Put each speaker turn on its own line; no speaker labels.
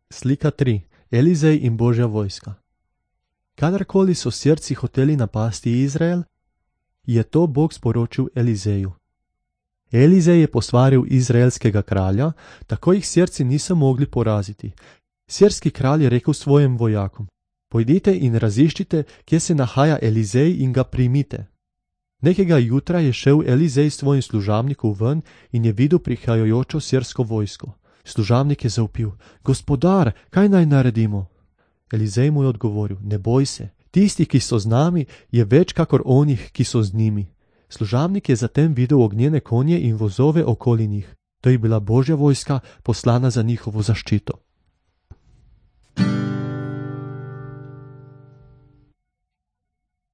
Slika 3. Elizej in Božja vojska. Kadarkoli so Sirci hoteli napasti Izrael, je to Bog sporočil Elizeju. Elizej je posvaril izraelskega kralja, tako jih Sirci niso mogli poraziti. Sirski kralj je rekel svojim vojakom: pojdite in raziščite, kje se nahaja Elizej in ga primite. Nekega jutra je šel Elizej s svojim služabnikom ven in je videl prihajajočo sirsko vojsko. Služabnik je zavpil: gospodar, kaj naj naredimo? Elizej mu je odgovoril: ne boj se, tisti, ki so z nami, je več kakor onih, ki so z njimi. Služabnik je zatem videl ognjene konje in vozove okoli njih. To je bila Božja vojska, poslana za njihovo zaščito.